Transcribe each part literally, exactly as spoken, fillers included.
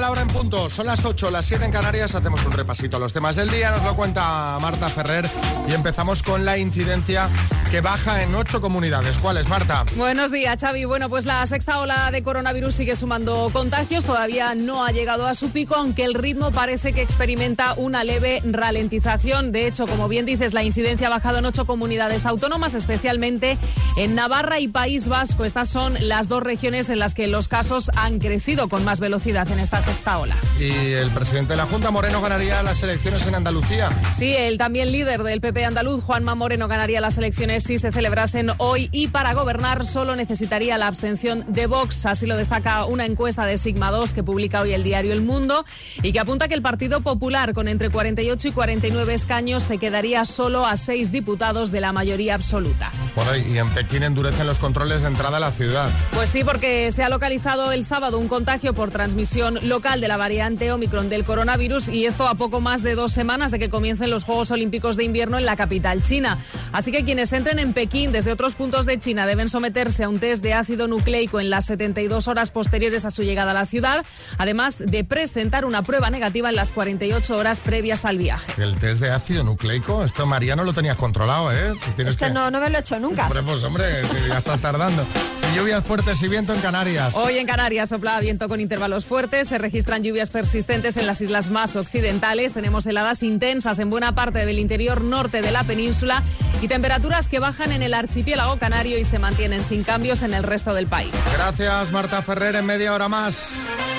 la hora en punto. Son las ocho, las siete en Canarias. Hacemos un repasito a los temas del día. Nos lo cuenta Marta Ferrer. Y empezamos con la incidencia que baja en ocho comunidades. ¿Cuáles, Marta? Buenos días, Xavi. Bueno, pues la sexta ola de coronavirus sigue sumando contagios. Todavía no ha llegado a su pico, aunque el ritmo parece que experimenta una leve ralentización. De hecho, como bien dices, la incidencia ha bajado en ocho comunidades autónomas, especialmente en Navarra y País Vasco. Estas son las dos regiones en las que los casos han crecido con más velocidad en esta sexta ola. Y el presidente de la Junta, Moreno, ganaría las elecciones en Andalucía. Sí, el también líder del P P andaluz, Juanma Moreno, ganaría las elecciones si se celebrasen hoy, y para gobernar solo necesitaría la abstención de Vox. Así lo destaca una encuesta de Sigma dos que publica hoy el diario El Mundo y que apunta que el Partido Popular, con entre cuarenta y ocho y cuarenta y nueve escaños, se quedaría solo a seis diputados de la mayoría absoluta. Bueno, y en Pekín endurecen los controles de entrada a la ciudad. Pues sí, porque se ha localizado el sábado un contagio por transmisión local de la variante Omicron del coronavirus, y esto a poco más de dos semanas de que comiencen los Juegos Olímpicos de Invierno en la capital china. Así que quienes entren en Pekín desde otros puntos de China deben someterse a un test de ácido nucleico en las setenta y dos horas posteriores a su llegada a la ciudad, además de presentar una prueba negativa en las cuarenta y ocho horas previas al viaje. El test de ácido nucleico, esto, María, no lo tenías controlado, ¿eh? Tienes es que, que no, no me lo he hecho nunca. Hombre, pues hombre, ya estás tardando. Y lluvias fuertes y viento en Canarias. Hoy en Canarias sopla viento con intervalos fuertes, se registran lluvias persistentes en las islas más occidentales, tenemos heladas intensas en buena parte del interior norte de la península y temperaturas que bajan en el archipiélago canario y se mantienen sin cambios en el resto del país. Gracias, Marta Ferrer, en media hora más.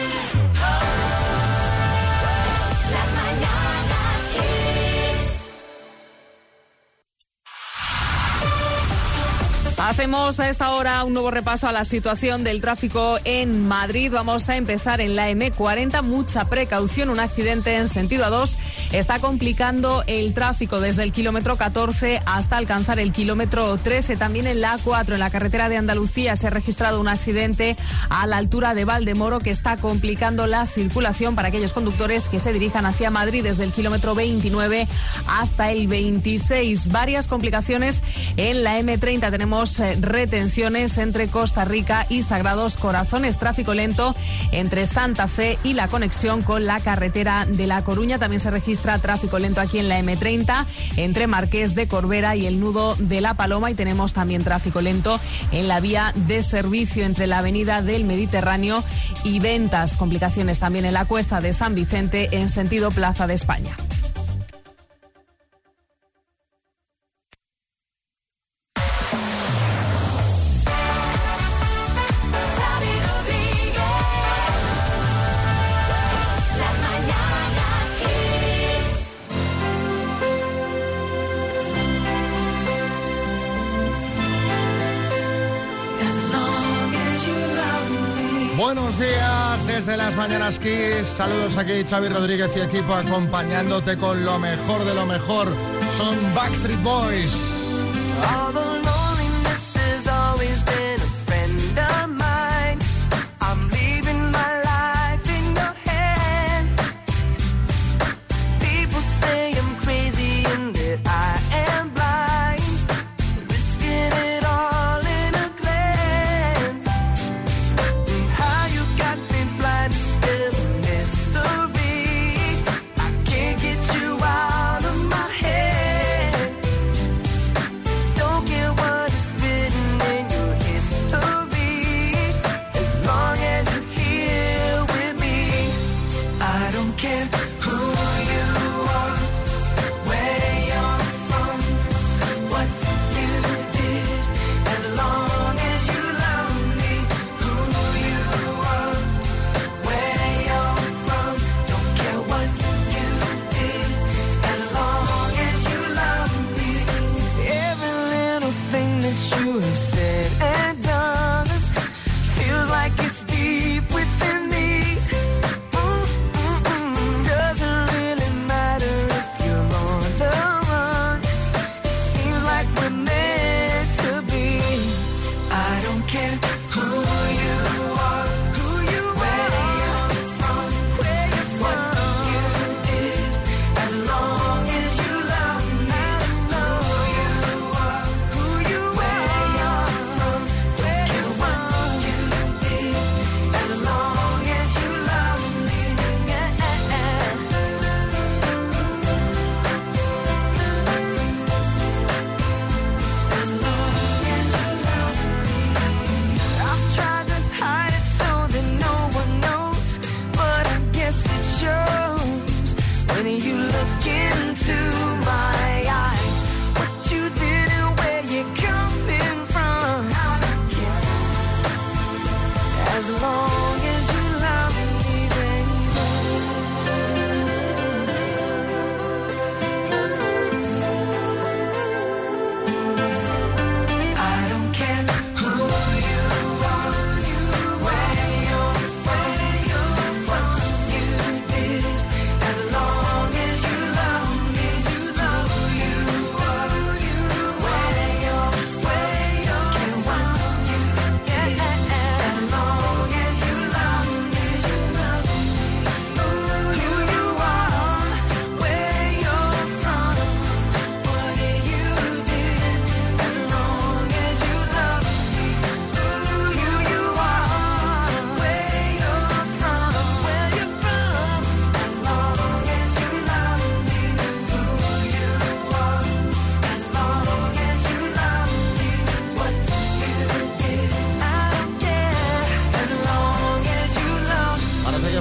Hacemos a esta hora un nuevo repaso a la situación del tráfico en Madrid. Vamos a empezar en la eme cuarenta. Mucha precaución, un accidente en sentido A dos está complicando el tráfico desde el kilómetro catorce hasta alcanzar el kilómetro trece. También en la A cuatro, en la carretera de Andalucía, se ha registrado un accidente a la altura de Valdemoro que está complicando la circulación para aquellos conductores que se dirijan hacia Madrid desde el kilómetro veintinueve hasta el veintiséis. Varias complicaciones en la eme treinta. Tenemos retenciones entre Costa Rica y Sagrados Corazones, tráfico lento entre Santa Fe y la conexión con la carretera de La Coruña. También se registra tráfico lento aquí en la eme treinta entre Marqués de Corbera y el nudo de La Paloma, y tenemos también tráfico lento en la vía de servicio entre la avenida del Mediterráneo y Ventas. Complicaciones también en la cuesta de San Vicente en sentido Plaza de España. Buenos días desde las Mañanas Kiss. Saludos aquí, Xavi Rodríguez y equipo, acompañándote con lo mejor de lo mejor. Son Backstreet Boys.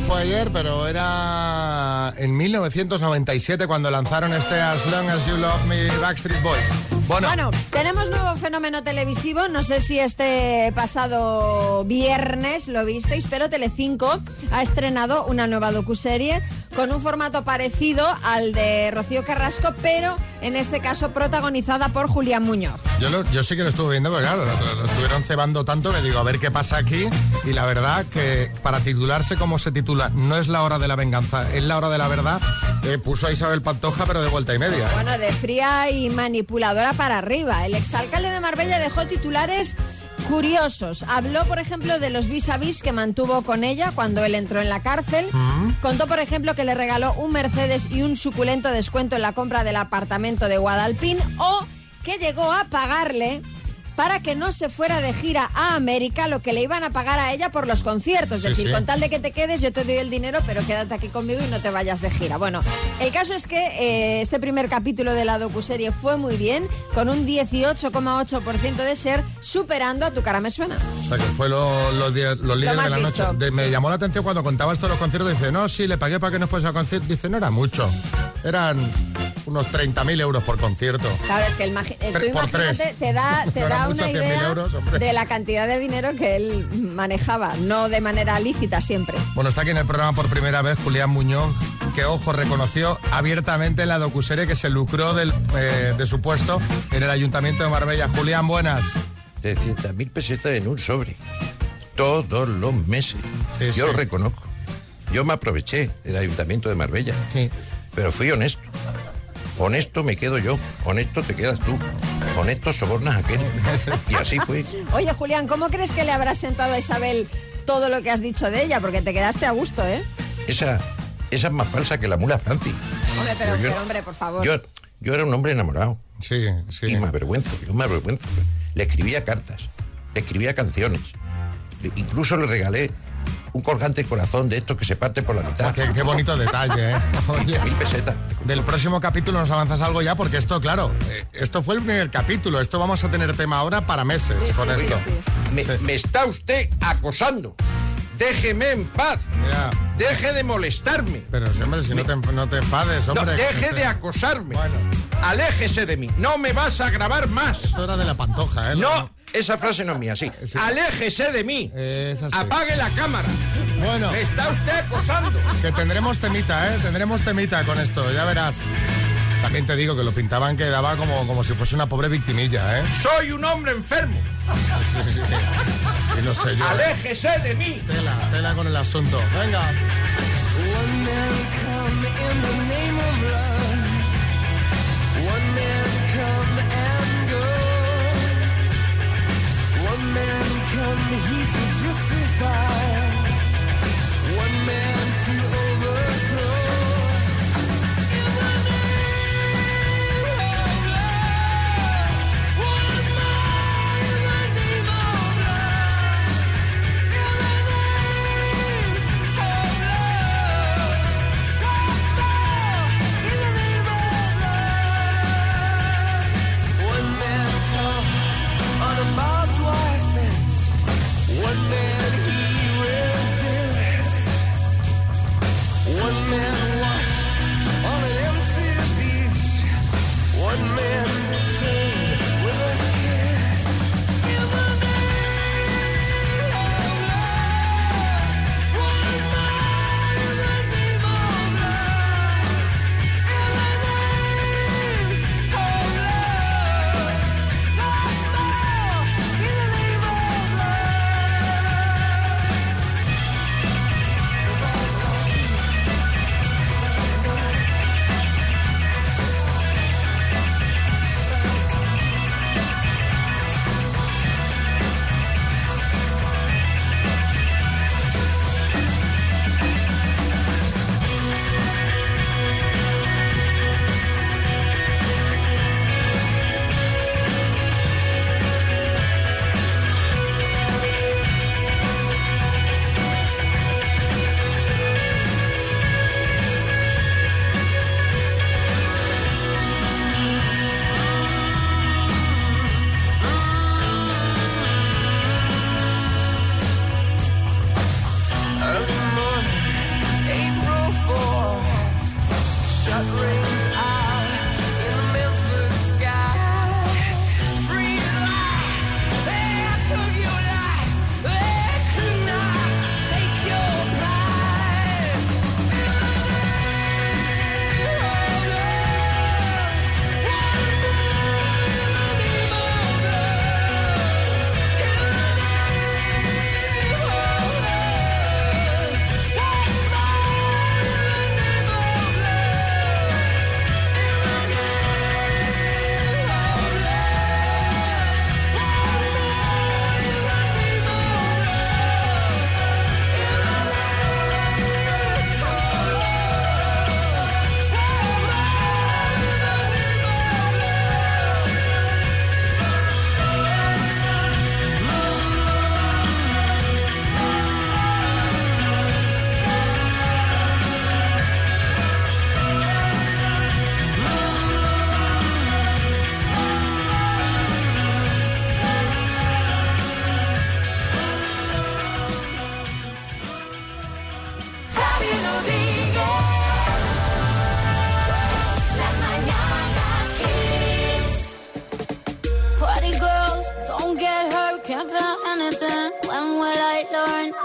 que fue ayer, pero era en mil novecientos noventa y siete cuando lanzaron este As Long As You Love Me, Backstreet Boys. Bueno. bueno, tenemos nuevo fenómeno televisivo, no sé si este pasado viernes lo visteis, pero Telecinco ha estrenado una nueva docuserie con un formato parecido al de Rocío Carrasco, pero en este caso protagonizada por Julián Muñoz. Yo, lo, yo sí que lo estuve viendo, porque claro, lo, lo estuvieron cebando tanto que digo, a ver qué pasa aquí, y la verdad que para titularse como se titula, no es la hora de la venganza, es la hora de la verdad, eh, puso a Isabel Pantoja pero de vuelta y media. Bueno, de fría y manipuladora para arriba. El exalcalde de Marbella dejó titulares curiosos. Habló, por ejemplo, de los vis a vis que mantuvo con ella cuando él entró en la cárcel. Mm. Contó, por ejemplo, que le regaló un Mercedes y un suculento descuento en la compra del apartamento de Guadalpín, o que llegó a pagarle para que no se fuera de gira a América lo que le iban a pagar a ella por los conciertos. Es sí, decir, sí. con tal de que te quedes, yo te doy el dinero, pero quédate aquí conmigo y no te vayas de gira. Bueno, el caso es que eh, este primer capítulo de la docuserie fue muy bien, con un dieciocho coma ocho por ciento de ser, superando a Tu cara me suena. O sea, que fue lo, lo, lo, lo líder de la visto. noche. De, me sí. llamó la atención cuando contaba esto de los conciertos. Dice, no, sí, le pagué para que no fuese a concierto. Dice, no era mucho. Eran unos treinta mil euros por concierto. Claro, es que el, el, tú imagínate, te da, te da una idea euros, de la cantidad de dinero que él manejaba, no de manera lícita siempre. Bueno, está aquí en el programa por primera vez Julián Muñoz, que, ojo, reconoció abiertamente en la docuserie que se lucró del, eh, de su puesto en el Ayuntamiento de Marbella. Julián, buenas. trescientas mil pesetas en un sobre, todos los meses. Sí, Yo sí. lo reconozco. Yo me aproveché del Ayuntamiento de Marbella, sí. pero fui honesto. Honesto me quedo yo, honesto te quedas tú, honesto sobornas a aquel. Y así fue. Oye, Julián, ¿cómo crees que le habrá sentado a Isabel todo lo que has dicho de ella? Porque te quedaste a gusto, ¿eh? Esa, esa es más falsa que la mula Francis. Hombre, pero, yo, pero hombre, por favor. Yo, yo era un hombre enamorado. Sí, sí. Y me avergüenzo, yo me avergüenzo. Le escribía cartas, le escribía canciones. Le, incluso le regalé un colgante de corazón de estos que se parte por la mitad. Qué, qué bonito detalle, ¿eh? Oye, mil pesetas. Del próximo capítulo nos avanzas algo ya, porque esto, claro, eh, esto fue el primer capítulo. Esto vamos a tener tema ahora para meses sí, con sí, esto. Sí, sí. Me, sí. me está usted acosando. Déjeme en paz. Ya. Deje de molestarme. Pero, sí, hombre, si me... no, te, no te enfades, hombre. No, deje que... de acosarme. Bueno. Aléjese de mí. No me vas a grabar más. Esto era de la Pantoja, ¿eh? No, no. Esa frase no es mía, sí. sí. Aléjese de mí. Es así. Apague la cámara. Bueno. Me está usted acosando. Que tendremos temita, ¿eh? Tendremos temita con esto, ya verás. También te digo que lo pintaban que daba como, como si fuese una pobre victimilla, ¿eh? Soy un hombre enfermo. Sí, sí. Y no sé yo. Aléjese de mí. Tela, tela con el asunto. Venga.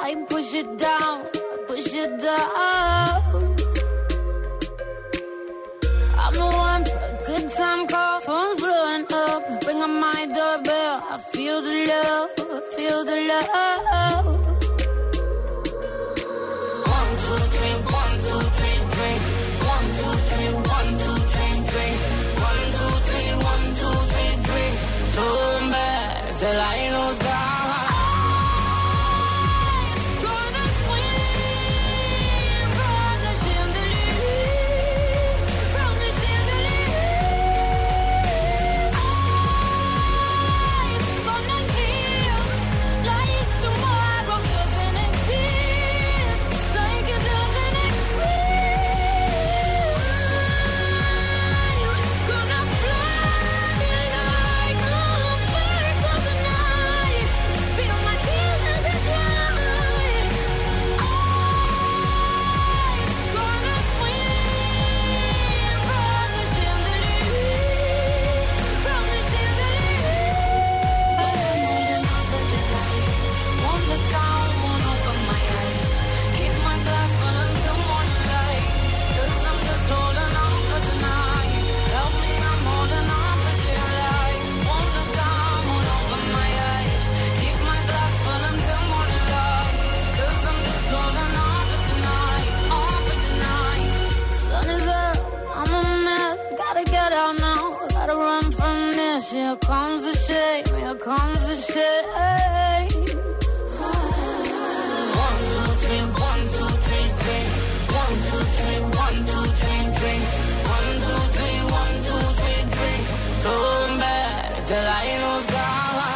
I push it down, push it down. I'm the one for a good time call, phone's blowing up. Ring on my doorbell, I feel the love, feel the love. One, two, three, one, two, three, drink. One, two, three, one, two, three, drink. One, two, three, one, two, three, drink. Turn back till I lose God. Here comes the shame, here comes the shame. One, two, three, one, two, three, drink. One, two, three, one, two, three, drink. One, two, three, one, two, three, drink. Come back till I lose God.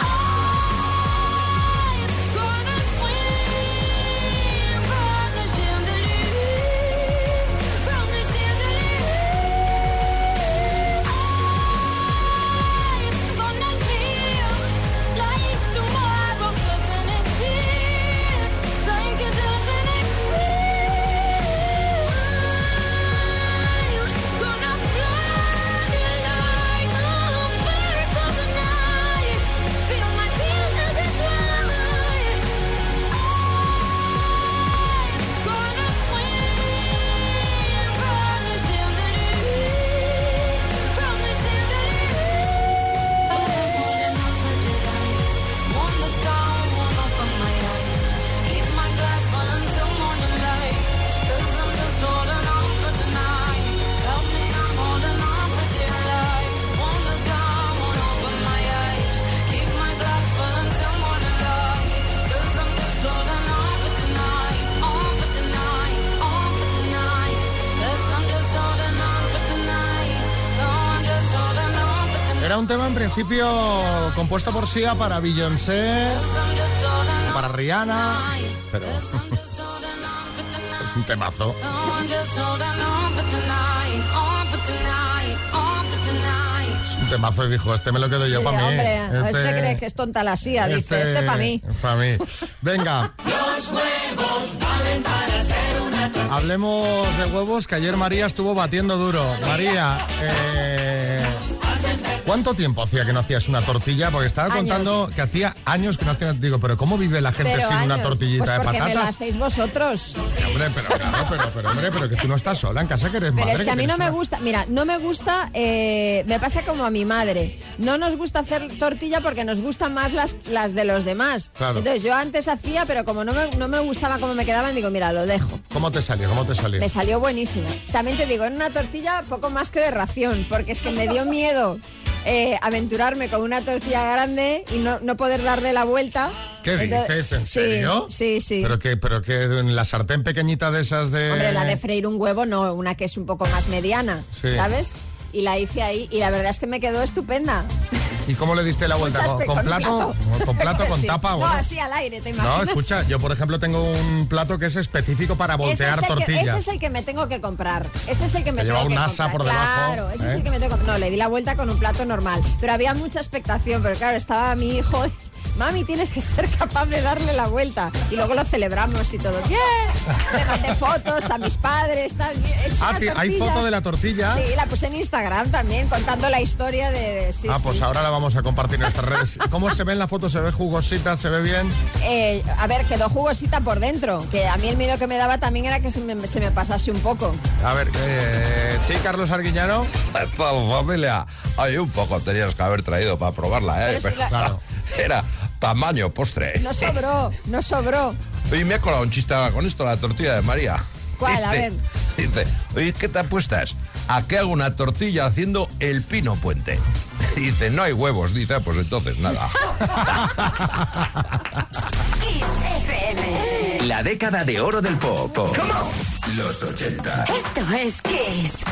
Era un tema en principio compuesto por Sia para Beyoncé, para Rihanna, pero es un temazo. Es un temazo y dijo, este me lo quedo yo sí, para mí. Hombre, este, este cree que es tonta la Sia, dice, este, este para mí. Para mí. Venga. Los huevos valen para hacer una tortilla. Hablemos de huevos, que ayer María estuvo batiendo duro. María, eh... ¿cuánto tiempo hacía que no hacías una tortilla? Porque estaba años. contando que hacía años que no hacía... Digo, ¿pero cómo vive la gente pero sin años. una tortillita pues de porque patatas? Me la hacéis vosotros. Sí, hombre, pero, claro, pero, pero, hombre, pero que tú no estás sola en casa, que eres Pero madre. es que a mí no me una... gusta, mira, no me gusta, eh, me pasa como a mi madre. No nos gusta hacer tortilla porque nos gustan más las, las de los demás. Claro. Entonces yo antes hacía, pero como no me, no me gustaba cómo me quedaban, digo, mira, lo dejo. ¿Cómo te salió? ¿Cómo te salió? Me salió buenísimo. También te digo, en una tortilla poco más que de ración, porque es que me dio miedo eh, aventurarme con una tortilla grande y no, no poder darle la vuelta. ¿Qué Entonces, dices? ¿En sí, serio? Sí, sí. ¿Pero qué? ¿Pero qué? ¿En la sartén pequeñita de esas de...? Hombre, la de freír un huevo no, una que es un poco más mediana, sí. ¿sabes? Y la hice ahí y la verdad es que me quedó estupenda. ¿Y cómo le diste la vuelta? ¿Con, con, con plato? ¿Con, con plato? ¿Con sí. tapa? No, Bueno. así al aire, ¿te imaginas? No, escucha, yo por ejemplo tengo un plato que es específico para voltear ese es tortillas. Que, ese es el que me tengo que comprar. Ese es el que me Te tengo lleva que un comprar. asa por debajo. Claro, ese ¿eh? es el que me tengo que comprar. No, le di la vuelta con un plato normal. Pero había mucha expectación, pero claro, estaba mi hijo mami, tienes que ser capaz de darle la vuelta. Y luego lo celebramos y todo. ¡Bien! Le mandé fotos a mis padres, tal. Ah, ¿hay foto de la tortilla? Sí, la puse en Instagram también, contando la historia de... de sí, ah, pues sí. ahora la vamos a compartir en nuestras redes. ¿Cómo se ve en la foto? ¿Se ve jugosita? ¿Se ve bien? Eh, a ver, quedó jugosita por dentro, que a mí el miedo que me daba también era que se me, se me pasase un poco. A ver, eh, ¿sí, Carlos Arguiñano? Familia, hay un poco tenías que haber traído para probarla, ¿eh? Pero si la... Claro. Era tamaño postre. No sobró, no sobró. Oye, me ha colado un chiste con esto, la tortilla de María. ¿Cuál? Dice, A ver. Dice, oye, ¿qué te apuestas? ¿A qué hago una tortilla haciendo el Pino Puente? Dice, no hay huevos. Dice, pues entonces nada. La década de oro del pop. Los ochenta. Esto es Kiss.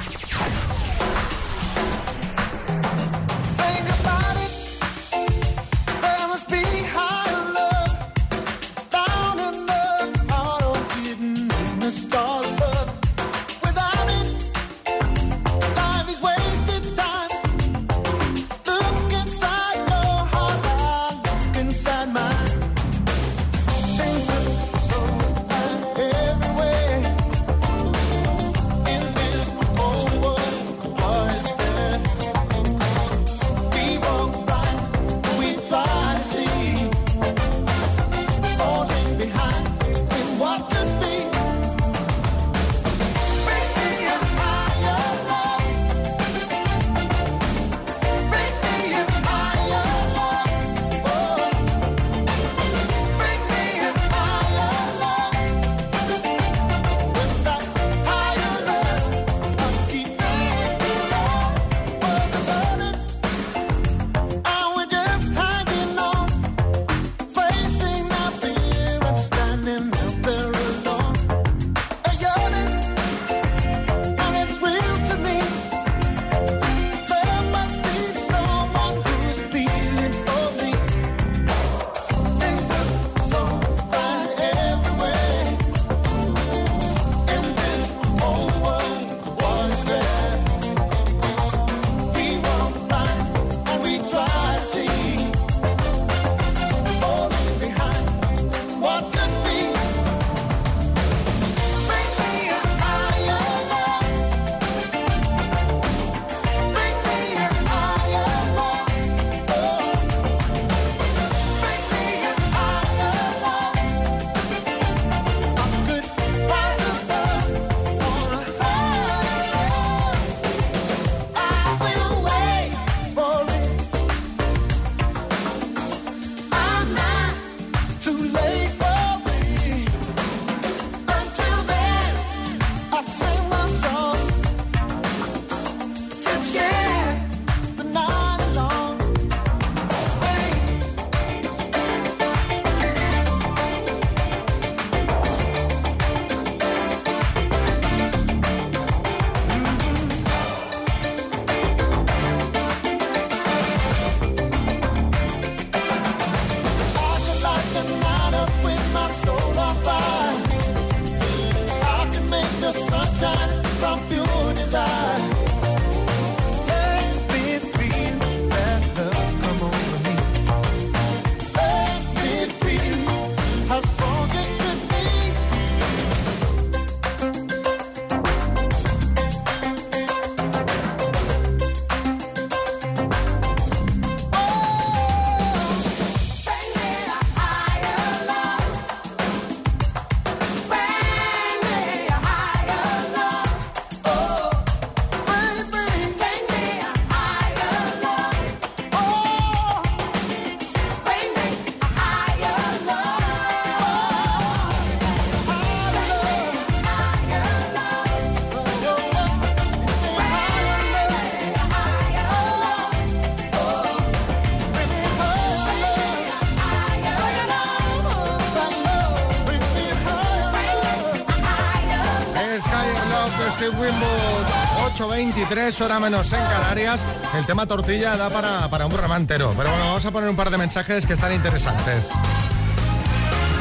ocho veintitrés, hora menos en Canarias. El tema tortilla da para, para un programa entero. Pero bueno, vamos a poner un par de mensajes que están interesantes.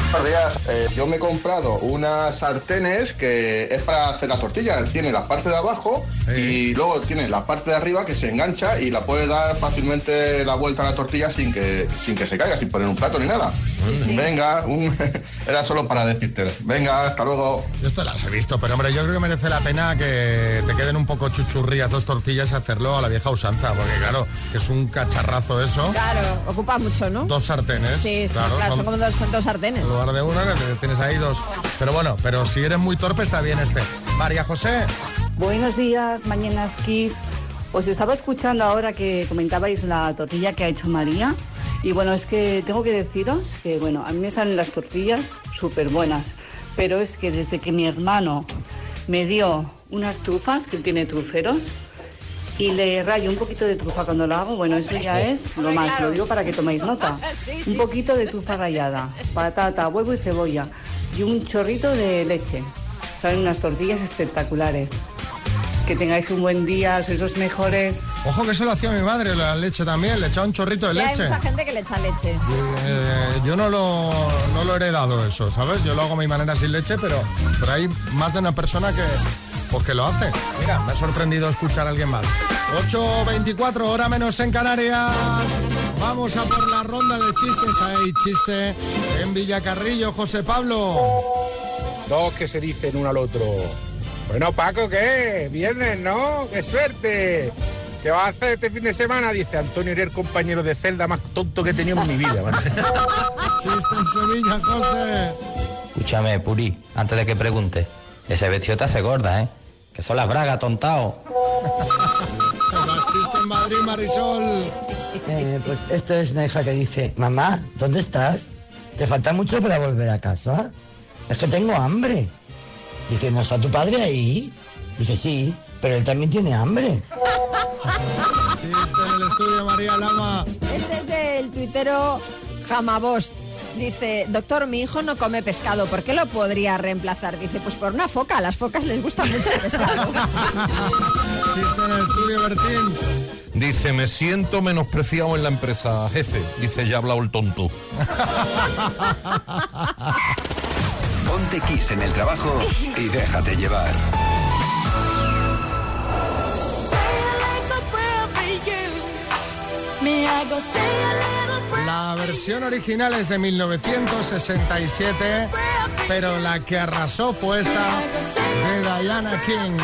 Buenos días, eh, yo me he comprado unas sartenes que es para hacer la tortilla. Tiene la parte de abajo sí. y luego tiene la parte de arriba que se engancha y la puede dar fácilmente la vuelta a la tortilla sin que, sin que se caiga, sin poner un plato ni nada. Sí, sí. Venga, un... era solo para decirte. Venga, hasta luego. Yo esto las he visto, pero hombre, yo creo que merece la pena que te queden un poco chuchurrías dos tortillas y hacerlo a la vieja usanza, porque claro, que es un cacharrazo eso. Claro, ocupa mucho, ¿no? Dos sartenes. Sí, sí claro, claro son, son como dos, son dos sartenes. En lugar de una, tienes ahí dos. Pero bueno, pero si eres muy torpe está bien este. María José. Buenos días, Mañanas Kiss. Os estaba escuchando ahora que comentabais la tortilla que ha hecho María. Y bueno, es que tengo que deciros que, bueno, a mí me salen las tortillas súper buenas. Pero es que desde que mi hermano me dio unas trufas, que él tiene truferos, y le rayo un poquito de trufa cuando lo hago, bueno, eso ya es lo más, lo digo para que toméis nota. Sí, sí. Un poquito de trufa rallada, patata, huevo y cebolla, y un chorrito de leche. Salen unas tortillas espectaculares. Que tengáis un buen día, sois los mejores. Ojo que eso lo hacía mi madre, la leche también, le echaba un chorrito de sí, leche. Hay mucha gente que le echa leche. Eh, yo no lo, no lo he heredado eso, ¿sabes? Yo lo hago a mi manera sin leche, pero, pero hay más de una persona que, pues que lo hace. Mira, me ha sorprendido escuchar a alguien más. ocho veinticuatro, hora menos en Canarias. Vamos a por la ronda de chistes. Hay chiste en Villacarrillo, José Pablo. Dos que se dicen uno al otro. Bueno, Paco, ¿qué? Viernes, ¿no? ¡Qué suerte! ¿Qué vas a hacer este fin de semana? Dice Antonio, eres el compañero de celda más tonto que he tenido en mi vida. ¿Vale? Chiste en Sevilla, José. Escúchame, Puri, antes de que pregunte. Ese vestido te hace gorda, ¿eh? Que son las bragas, tontao. Chiste en Madrid, Marisol. Eh, pues esto es una hija que dice, mamá, ¿dónde estás? ¿Te falta mucho para volver a casa? Es que tengo hambre. Dice, ¿no está tu padre ahí? Dice, sí, pero él también tiene hambre. Chiste en el estudio, María Lama. Este es del tuitero Jamabost. Dice, doctor, mi hijo no come pescado, ¿por qué lo podría reemplazar? Dice, pues por una foca, a las focas les gusta mucho el pescado. Chiste en el estudio, Bertín. Dice, me siento menospreciado en la empresa, jefe. Dice, ya ha hablado el tonto. Ponte Kiss en el trabajo y déjate llevar. La versión original es de mil novecientos sesenta y siete, pero la que arrasó fue esta de Diana King.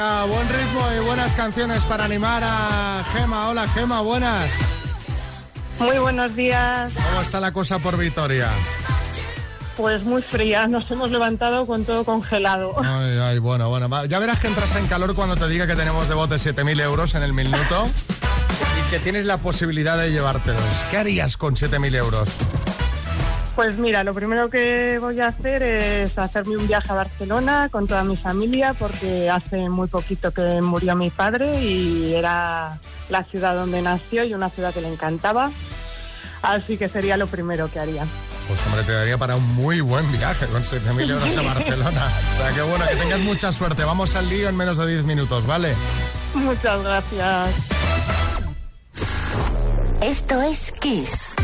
Venga, buen ritmo y buenas canciones para animar a Gema. Hola, Gema, buenas. Muy buenos días. ¿Cómo está la cosa por Vitoria? Pues muy fría, nos hemos levantado con todo congelado. Ay, ay, bueno, bueno. Ya verás que entras en calor cuando te diga que tenemos de bote siete mil euros en el minuto y que tienes la posibilidad de llevártelos. ¿Qué harías con siete mil euros? Pues mira, lo primero que voy a hacer es hacerme un viaje a Barcelona con toda mi familia, porque hace muy poquito que murió mi padre y era la ciudad donde nació y una ciudad que le encantaba. Así que sería lo primero que haría. Pues hombre, te daría para un muy buen viaje con siete mil euros a Barcelona. O sea, que bueno, que tengas mucha suerte. Vamos al lío en menos de diez minutos, ¿vale? Muchas gracias. Esto es Kiss.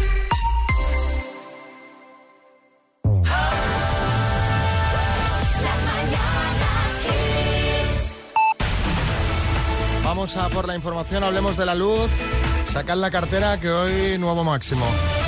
Vamos a por la información, hablemos de la luz. Sacad la cartera, que hoy nuevo máximo.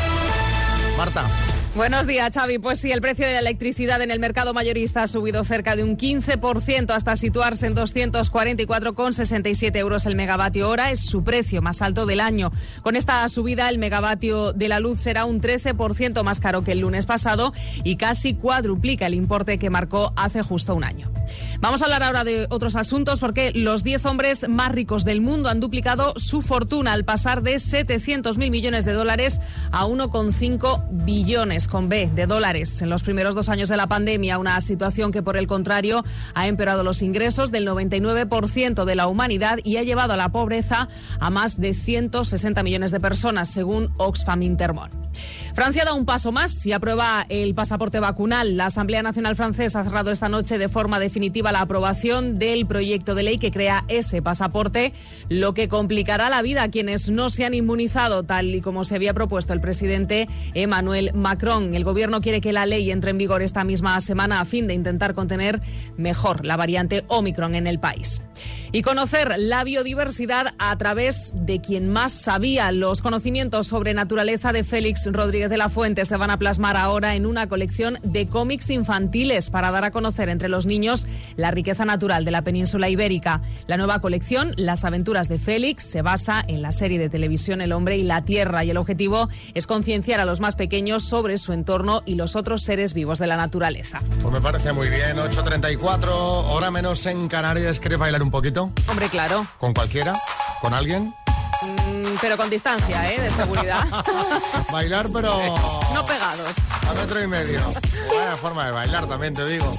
Marta. Buenos días, Xavi. Pues sí, el precio de la electricidad en el mercado mayorista ha subido cerca de un quince por ciento hasta situarse en doscientos cuarenta y cuatro con sesenta y siete euros el megavatio hora. Es su precio más alto del año. Con esta subida, el megavatio de la luz será un trece por ciento más caro que el lunes pasado y casi cuadruplica el importe que marcó hace justo un año. Vamos a hablar ahora de otros asuntos, porque los diez hombres más ricos del mundo han duplicado su fortuna al pasar de setecientos mil millones de dólares a uno coma cinco billones con B de dólares en los primeros dos años de la pandemia, una situación que por el contrario ha empeorado los ingresos del noventa y nueve por ciento de la humanidad y ha llevado a la pobreza a más de ciento sesenta millones de personas, según Oxfam Intermón. Francia da un paso más y aprueba el pasaporte vacunal. La Asamblea Nacional Francesa ha cerrado esta noche de forma definitiva la aprobación del proyecto de ley que crea ese pasaporte, lo que complicará la vida a quienes no se han inmunizado, tal y como se había propuesto el presidente Emmanuel Macron. El gobierno quiere que la ley entre en vigor esta misma semana a fin de intentar contener mejor la variante Omicron en el país. Y conocer la biodiversidad a través de quien más sabía. Los conocimientos sobre naturaleza de Félix Rodríguez de la Fuente se van a plasmar ahora en una colección de cómics infantiles para dar a conocer entre los niños la riqueza natural de la península ibérica. La nueva colección, Las aventuras de Félix, se basa en la serie de televisión El hombre y la tierra, y el objetivo es concienciar a los más pequeños sobre su entorno y los otros seres vivos de la naturaleza. Pues me parece muy bien. Ocho treinta y cuatro, hora menos en Canarias. ¿Quieres bailar un poquito? Hombre, claro. ¿Con cualquiera? ¿Con alguien? Mm, pero con distancia, ¿eh? De seguridad. Bailar, pero... no pegados. A metro y medio. Buena forma de bailar, también te digo.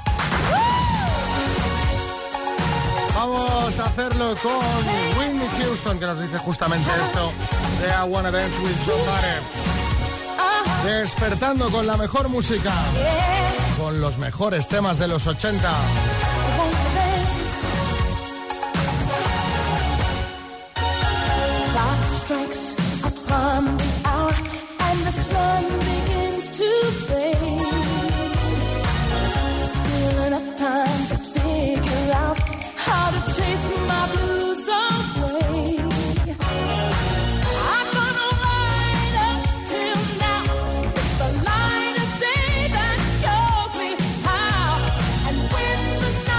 Vamos a hacerlo con Whitney Houston, que nos dice justamente esto de I Wanna Dance With Somebody. Despertando con la mejor música, con los mejores temas de los ochenta. Strikes upon the hour and the sun begins to fade. Still enough time to figure out how to chase my blues away. I'm gonna ride up till now. It's the light of day that shows me how. And when the night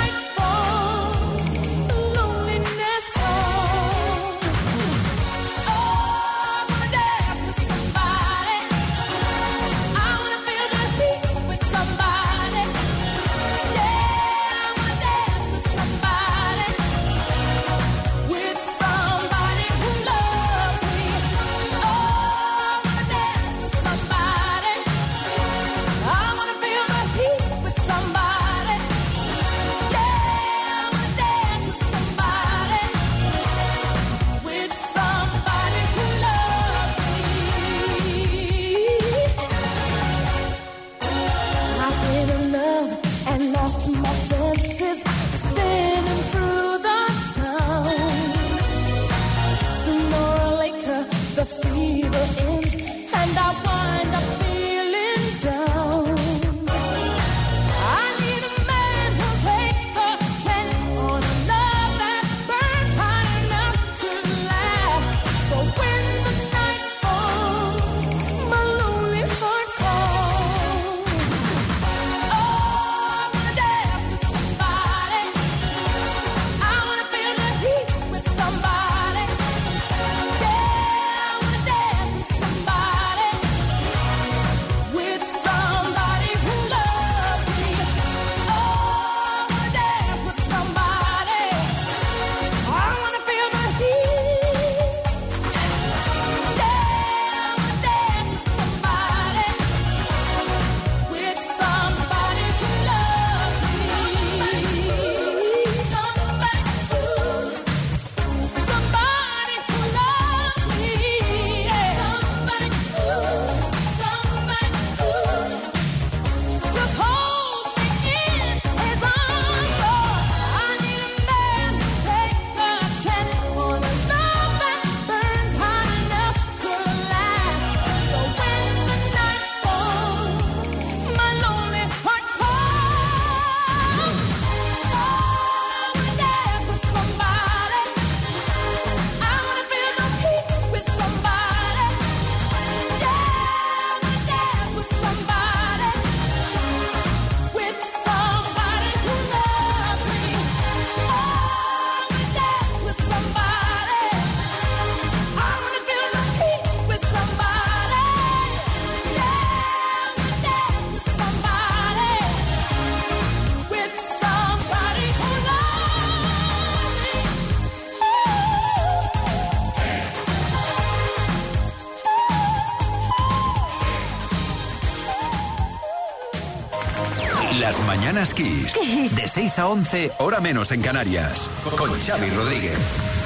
Mañanas Kiss. De seis a once, hora menos en Canarias. Con Xavi Rodríguez.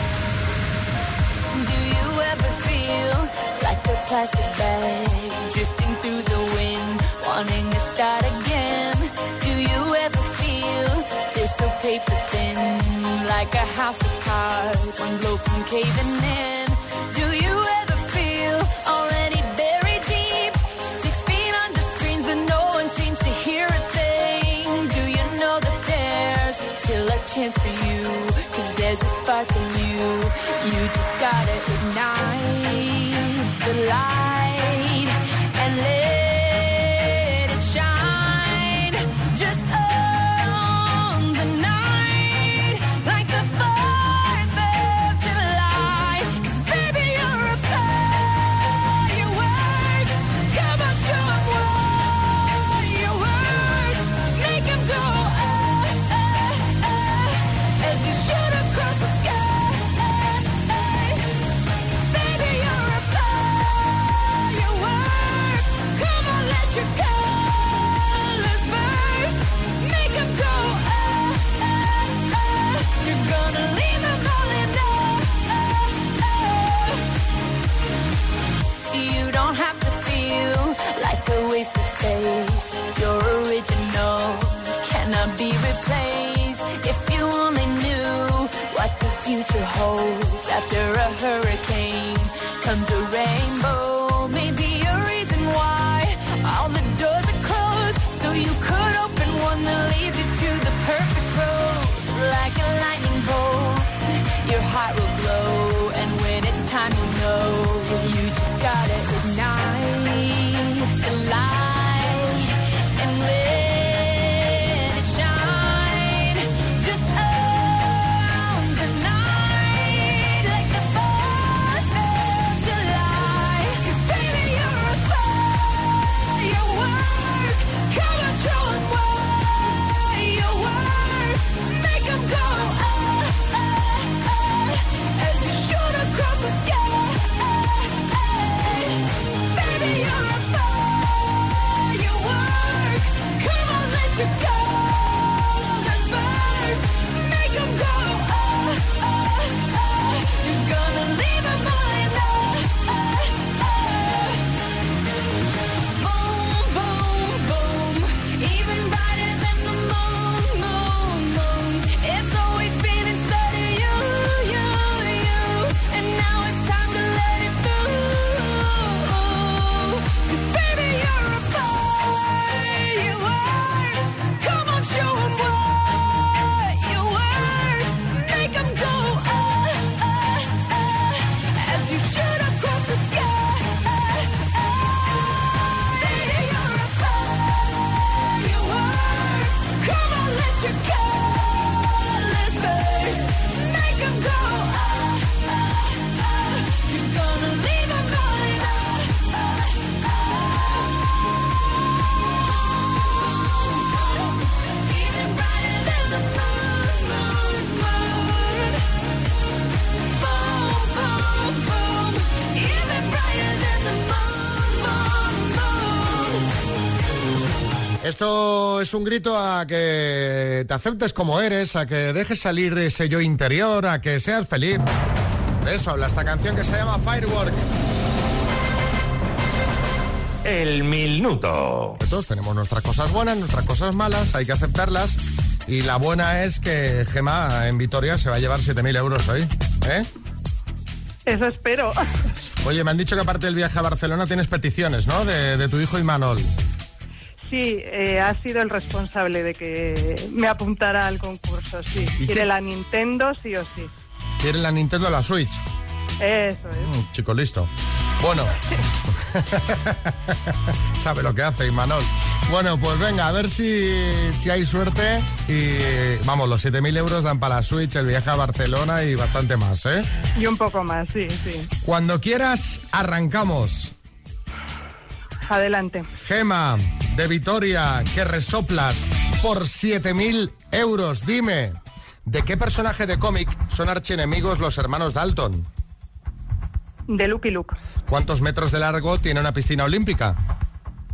Do you ever feel like a plastic bag drifting through the wind, wanting to start again? Do you ever feel this so paper thin, like a house of cards, one blow from caving in? Do you ever feel already buried deep, six feet under screens but no one seems to hear a thing? Do you know that there's still a chance for you, 'cause there's a spark in you, you just gotta ignite the light and let it shine, just on the night, like the fourth of July, 'cause baby you're a firework, come on show 'em what you're worth, make 'em go ah, ah, ah, as you shoot across the sky. Baby, you're a firework, come on, let your colors burst, make 'em go ah, ah, ah, you're gonna leave 'em all in ah, ah. You don't have to feel like a wasted space, you're original, cannot be replaced. If you only knew what the future holds, after a hurricane comes a rainbow, maybe a reason why all the doors are closed, so you could open one that leads you to the perfect road. Like a lightning bolt, your heart will glow, and when it's time you know, you just gotta ignite the light and let it shine, just on the night, like the fourth of July, 'cause baby you're a firework, come on show 'em what you're worth, make 'em go ah, ah, ah, as you shoot across the sky. Baby you're a firework, come on let your colors burst, make 'em go ah, ah, ah, you're gonna leave 'em all in ah, ah, ah. Boom, boom, boom, even brighter than the moon, moon, moon, it's always been inside of you, you, you, and now it's time to let it through, 'cause baby you're a firework, come on show 'em what you're worth, make 'em go ah, ah, ah, as you shoot across the sky. Baby you're a firework, come on let your colors burst, make 'em go ah, ah, ah, you're gonna leave 'em all in ah, ah, ah. Even brighter than the moon, moon, moon. Boom, boom, boom, even brighter than the moon, moon, moon. Esto es un grito a que te aceptes como eres, a que dejes salir de ese yo interior, a que seas feliz. De eso habla esta canción que se llama Firework. El minuto. Todos tenemos nuestras cosas buenas, nuestras cosas malas, hay que aceptarlas. Y la buena es que Gema en Vitoria se va a llevar siete mil euros hoy, ¿eh? Eso espero. Oye, me han dicho que aparte del viaje a Barcelona tienes peticiones, ¿no? De, de tu hijo Imanol. Sí, eh, ha sido el responsable de que me apuntara al concurso, sí. Quiere qué? la Nintendo, sí o sí. ¿Quiere la Nintendo o la Switch? Eso es. Mm, chico listo. Bueno. Sabe lo que hace Imanol. Bueno, pues venga, a ver si, si hay suerte. Y vamos, los siete mil euros dan para la Switch, el viaje a Barcelona y bastante más, ¿eh? Y un poco más, sí, sí. Cuando quieras, arrancamos. Adelante. Gema, de Vitoria, que resoplas por siete mil euros. Dime, ¿de qué personaje de cómic son archienemigos los hermanos Dalton? De Lucky Luke. ¿Cuántos metros de largo tiene una piscina olímpica?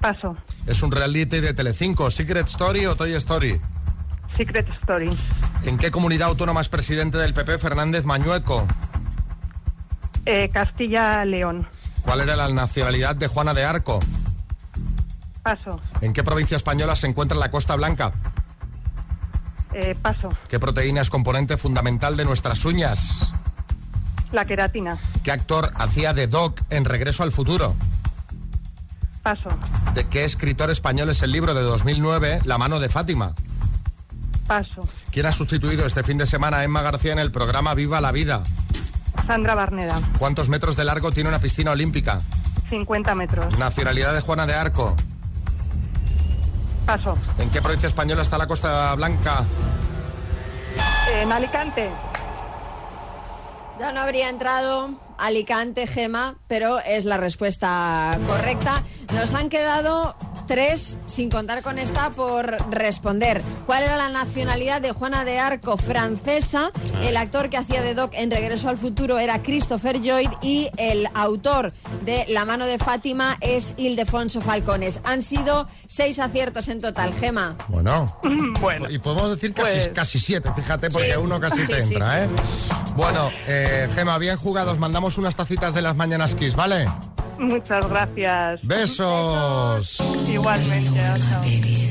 Paso. ¿Es un reality de Telecinco, Secret Story o Toy Story? Secret Story. ¿En qué comunidad autónoma es presidente del P P Fernández Mañueco? Eh, Castilla-León. ¿Cuál era la nacionalidad de Juana de Arco? Paso. ¿En qué provincia española se encuentra la Costa Blanca? Eh, paso. ¿Qué proteína es componente fundamental de nuestras uñas? La queratina. ¿Qué actor hacía de Doc en Regreso al Futuro? Paso. ¿De qué escritor español es el libro de dos mil nueve, La mano de Fátima? Paso. ¿Quién ha sustituido este fin de semana a Emma García en el programa Viva la Vida? Sandra Barneda. ¿Cuántos metros de largo tiene una piscina olímpica? cincuenta metros. ¿Nacionalidad de Juana de Arco? Paso. ¿En qué provincia española está la Costa Blanca? En Alicante. Ya no habría entrado Alicante, Gema, pero es la respuesta correcta. Nos han quedado tres, sin contar con esta, por responder. ¿Cuál era la nacionalidad de Juana de Arco? Francesa. El actor que hacía de Doc en Regreso al Futuro era Christopher Lloyd y el autor de La mano de Fátima es Ildefonso Falcones. Han sido seis aciertos en total, Gema. Bueno, bueno. Y podemos decir casi, Pues... casi siete, fíjate, porque Sí. uno casi Sí, te sí, entra, sí. ¿eh? Bueno, eh, Gema, bien jugados. Mandamos unas tacitas de las Mañanas Kiss, ¿vale? Muchas gracias. Besos. Igualmente. Chao.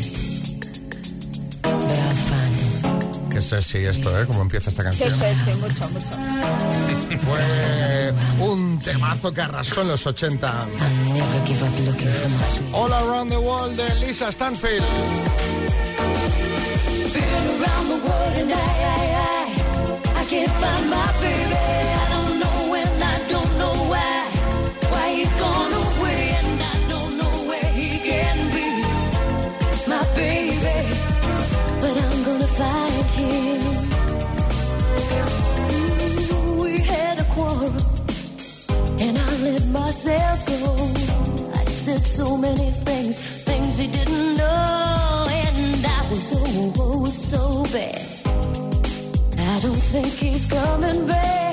Qué sexy esto, ¿eh? Como empieza esta Sí, canción. sí, sí, mucho, mucho. Fue un temazo que arrasó en los ochenta. All Around the World de Lisa Stansfield. But I'm gonna find him. Ooh, we had a quarrel, and I let myself go. I said so many things, things he didn't know, and I was oh, oh so bad. I don't think he's coming back.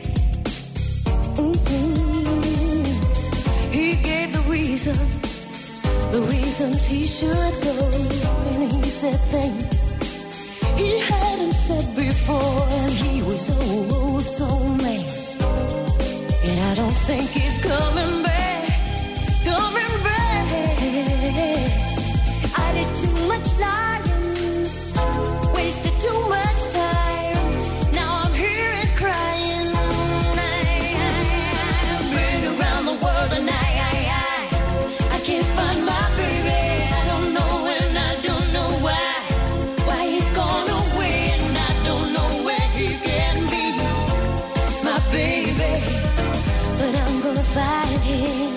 Mm-hmm. He gave the reason, the reasons he should go, and he said things he hadn't said before, and he was oh, oh so mad. And I don't think he's coming back, coming back. I did too much lying, wasted too much time. Now I'm here and crying. I've been around the world and I, I, I, I can't find my baby. I don't know and I don't know why. Why he's gone away and I don't know where he can be. My baby, but I'm gonna find him.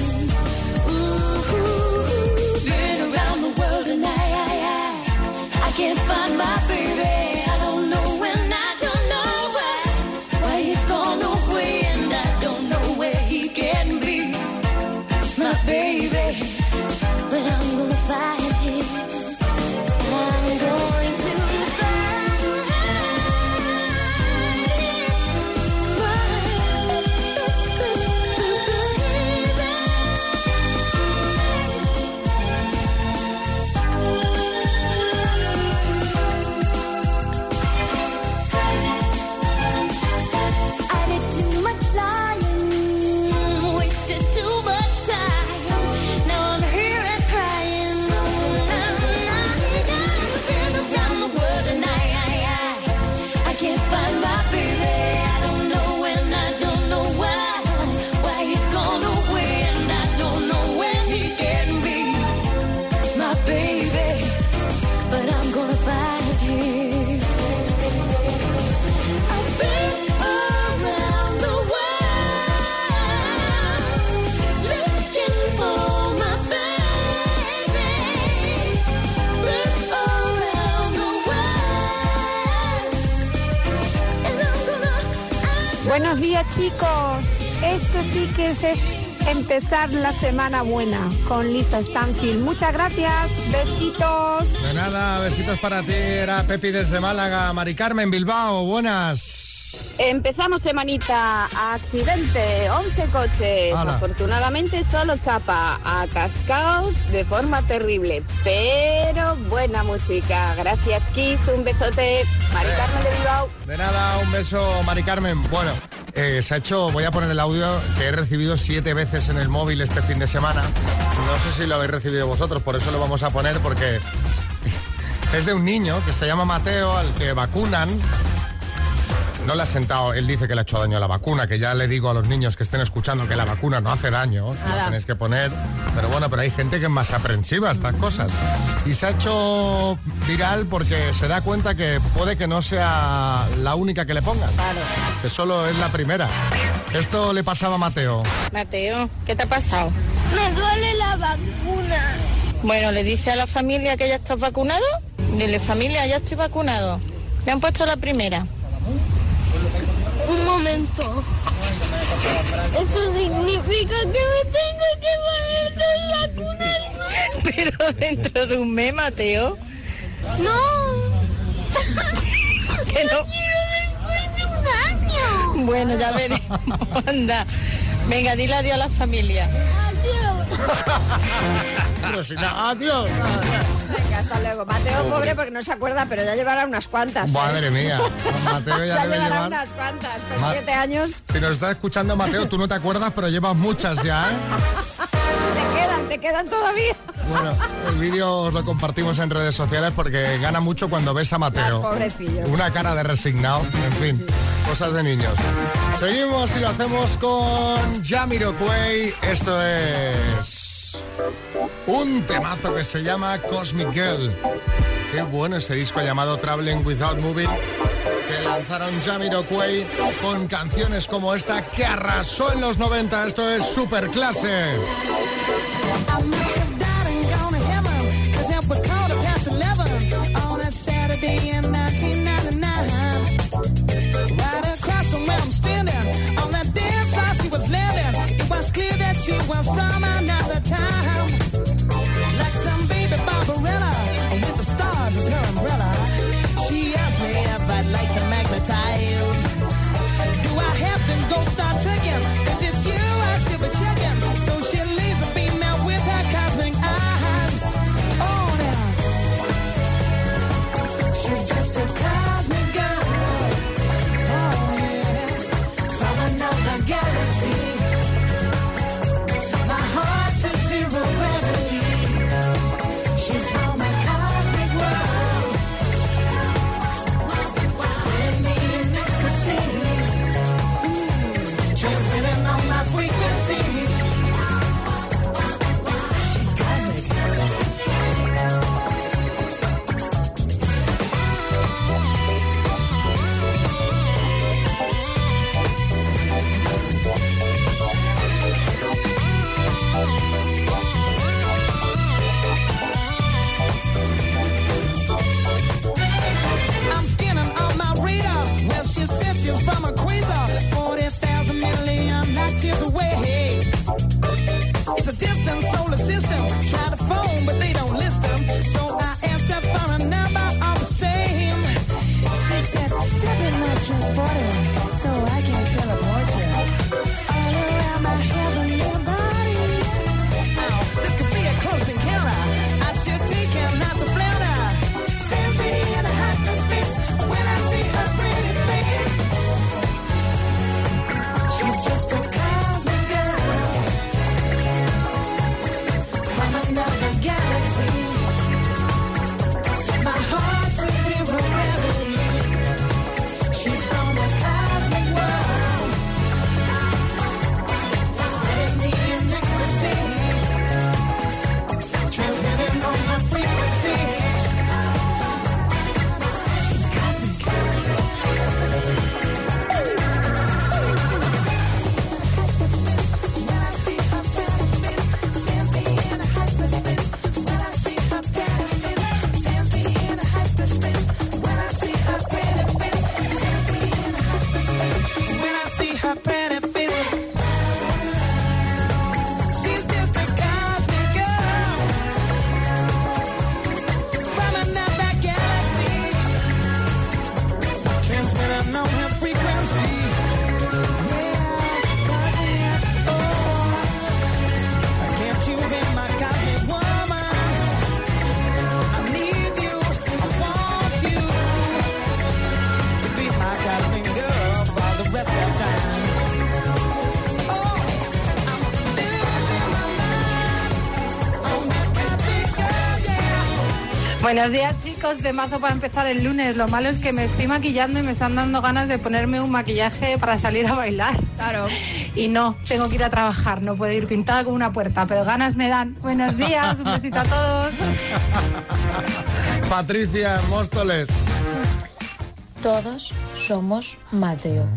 Ooh, been around the world and I, I, I, I can't find my baby. I don't know and I don't know why. Why he's gone away and I don't know where he can be. My baby, but I'm gonna find him. I'm going to find him. I did too much lying, wasted too much time. Now I'm here and crying. I've been around the world and I, I, I, I can't find my baby. I don't know and I don't know why. Why he's gone away and I don't know when he can be. My baby, but I'm gonna find him. I've been around the world looking for my baby. Been around the world and I'm gonna. Buenos días, chicos. Esto sí que es, es empezar la semana buena con Lisa Stansfield. Muchas gracias. Besitos. De nada, besitos para ti. Era Pepi desde Málaga. Mari Carmen, Bilbao, buenas. Empezamos semanita, accidente, once coches, Ala. afortunadamente solo chapa, atascaos de forma terrible, pero buena música. Gracias, Kiss, un besote. Mari Carmen de Bilbao. De nada, un beso, Mari Carmen. Bueno, eh, se ha hecho, voy a poner el audio que he recibido siete veces en el móvil este fin de semana. No sé si lo habéis recibido vosotros, por eso lo vamos a poner, porque es de un niño que se llama Mateo, al que vacunan. No le ha sentado, él dice que le ha hecho daño a la vacuna, que ya le digo a los niños que estén escuchando que la vacuna no hace daño, la tenéis que poner, pero bueno, pero hay gente que es más aprensiva a estas cosas. Y se ha hecho viral porque se da cuenta que puede que no sea la única que le pongan, Claro. que solo es la primera. Esto le pasaba a Mateo. Mateo, ¿qué te ha pasado? Me duele la vacuna. Bueno, ¿le dice a la familia que ya estás vacunado? Dile, familia, ya estoy vacunado. Me han puesto la primera. Un momento. Eso significa que me tengo que poner dos vacunas. Pero dentro de un mes, Mateo. No. Que no. Yo quiero después de un año. Bueno, ya veremos. Anda. Venga, dile adiós a la familia. Pero si no, adiós. Venga, hasta luego. Mateo, pobre. pobre, porque no se acuerda, pero ya llevará unas cuantas. ¿eh? Madre mía, Mateo ya, ya debe llevará llevar... unas cuantas, con Ma- siete años. Si nos está escuchando Mateo, tú no te acuerdas, pero llevas muchas ya, ¿eh? Te quedan, te quedan todavía. Bueno, el vídeo os lo compartimos en redes sociales porque gana mucho cuando ves a Mateo. Pobrecillo. Una cara de resignado, en fin, sí. Cosas de niños. Seguimos y lo hacemos con Jamiroquai. Esto es un temazo que se llama Cosmic Girl. Qué bueno ese disco llamado Traveling Without Moving, que lanzaron Jamiroquai con canciones como esta que arrasó en los noventa. Esto es Superclase. Was quarter past eleven on a Saturday in nineteen ninety-nine. Right across from where I'm standing, on that dance floor she was landing. It was clear that she was from another time. Like some baby Barbarella, with the stars as her umbrella. She asked me if I'd like to magnetize. Do I have to go start tricking? Cause it's you I should be checking. So she leaves a beam out with her cosmic eyes. She's just a cosmic girl, oh yeah, from another galaxy. My heart's at zero gravity. She's from a cosmic world. Putting me in ecstasy, mm, transmitting on my frequency. She's cosmic. She's from a quasar, forty thousand million light years away. It's a distant solar system. Try to phone, but they don't list them. So I asked her for a number all the same. She said, step in my transporter so I can teleport you all around my heavenly body. Now, this could be a close encounter. I should take him out to flounder. Sends me in a hyperspace when I see her pretty face. She's just a cosmic girl from another galaxy. My heart's at zero gravity. She's from a cosmic world. Buenos días, chicos, de mazo para empezar el lunes. Lo malo es que me estoy maquillando y me están dando ganas de ponerme un maquillaje para salir a bailar. Claro. Y no, tengo que ir a trabajar, no puedo ir pintada como una puerta, pero ganas me dan. Buenos días, un besito a todos. Patricia, Móstoles. Todos somos Mateo.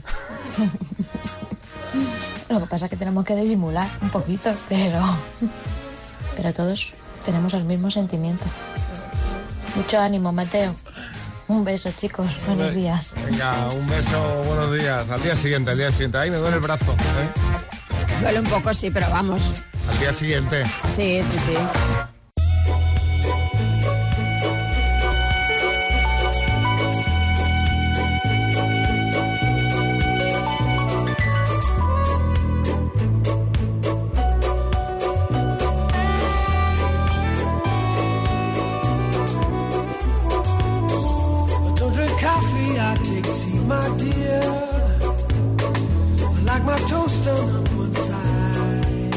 Lo que pasa es que tenemos que disimular un poquito, pero, pero todos tenemos el mismo sentimiento. Mucho ánimo, Mateo. Un beso, chicos. Buenos días. Venga, un beso, buenos días. Al día siguiente, al día siguiente. Ay, me duele el brazo. ¿eh? Duele un poco, sí, pero vamos. Al día siguiente. Sí, sí, sí. Tea, my dear, I like my toast on one side.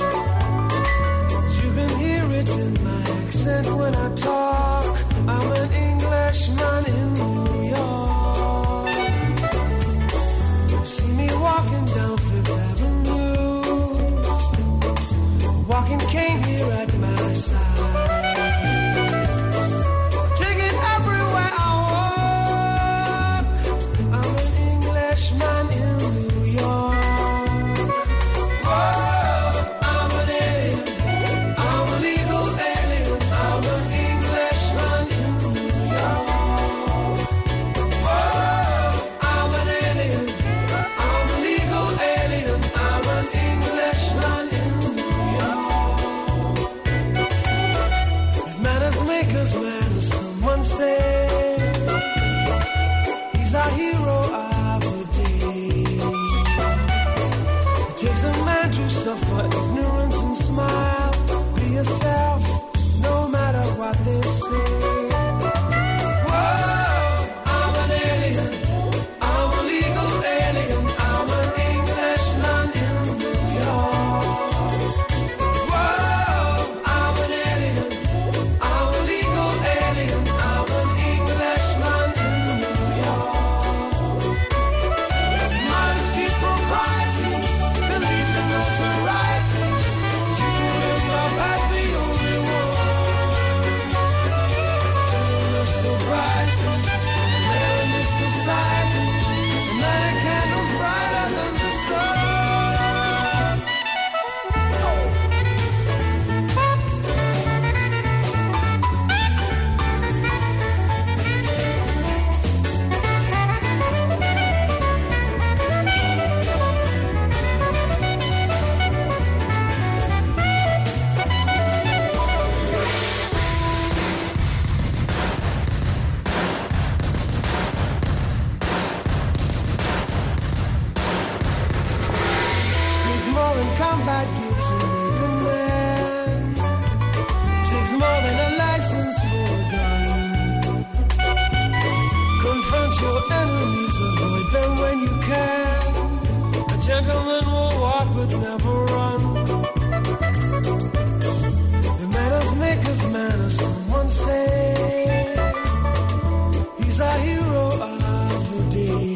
You can hear it in my accent when I talk. I'm an Englishman in New York. You see me walking down Fifth Avenue, walking cane here at my side. Man in New York. Whoa, I'm an alien. I'm a legal alien. I'm an Englishman in New York. Whoa, I'm an alien. I'm a legal alien. I'm an Englishman in New York. If manners make us manners, someone say he's our hero. Takes a man to suffer ignorance and smile. Be yourself, no matter what they say. Whoa, I'm an alien. I'm a legal alien. I'm an Englishman in New York. Whoa, I'm an alien. I'm a legal alien. I'm an Englishman in New York. Modesty, propriety, notoriety, you can live love as the only one. Telling us sobriety, there in this society, and that a candle's brighter than the sun. Combat gear to make a man. Takes more than a license for a gun. Confront your enemies, avoid them when you can. A gentleman will walk but never run. The manners make of manners, someone say. He's our hero of the day.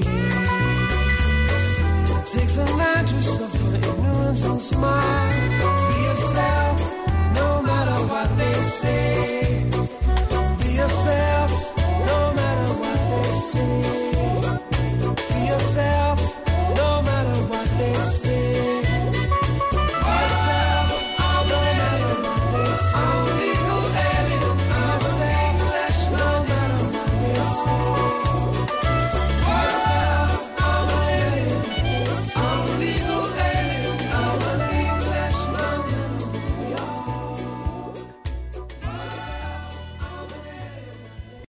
It takes a man to suffer ignorance and smile. Be yourself, no matter what they say. Be yourself, no matter what they say. Be yourself, no matter what they say. Be yourself, no matter what they say. I'm a legal alien. I'm an Englishman, no matter what they say.